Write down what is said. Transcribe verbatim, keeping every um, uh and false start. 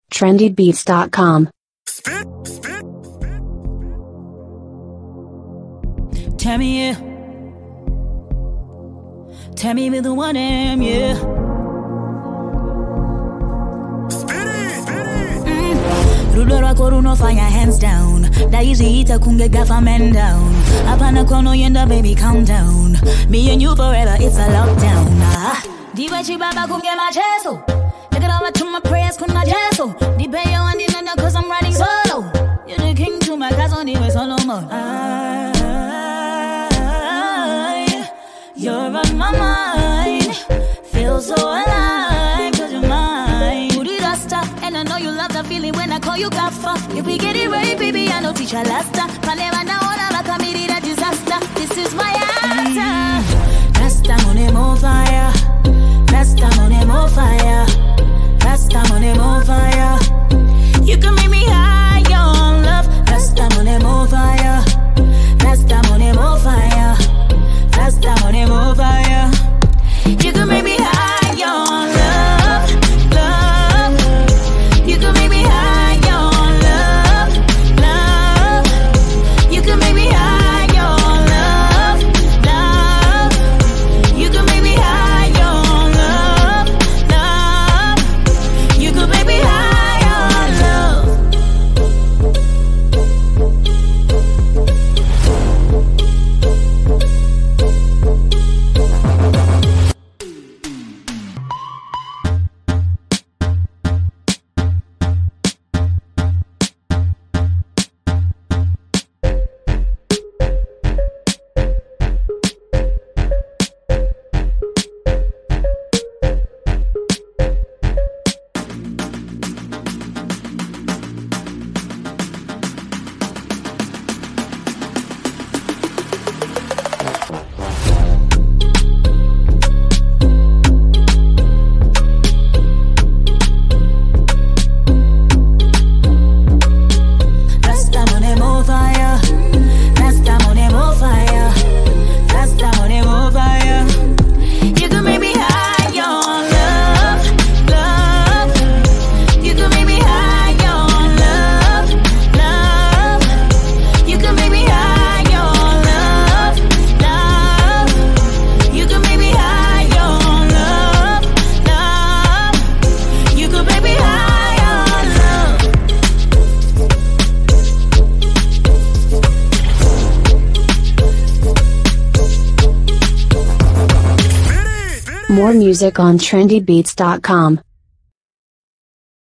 trendy beats dot com. Spit, spit, spit. Tell me, yeah. Tell me with the one am, yeah. Rulora koruno fire hands down. Daisy ita kunge government down. Apana kono yenda baby calm down. Me and you forever, it's a lockdown. Ah, diva chibaba kunge macheso. Take it over to my prayers kuna jeso. Di bayo and the nana cause I'm riding solo. You're the king to my cousin, anyway solo more. I, you're on my mind. Feel so alive cause you're mine. Put it rasta and I know you love the feeling when I call you Gaffa. If we get it right, baby, I know teacher lasta. Paneva na ona la kamiri da disaster. This is my answer. Rasta money more fire. Rasta money more fire. Rasta money more fire. You can make me high on love. Rasta money more fire. Rasta money more fire. Rasta money more fire. You can make me high on love, love. You can make me high on love, love. You can make me high on love, love. You can make me high on love, love. You can make me high on love. Rasta money more fire. Rasta money more fire. Rasta money more fire. You can make me high on love, love. You can make me high on love, love. You can make me high on love, love. You can make me high on love, love. You can make me high on love. More music on trendy beats dot com.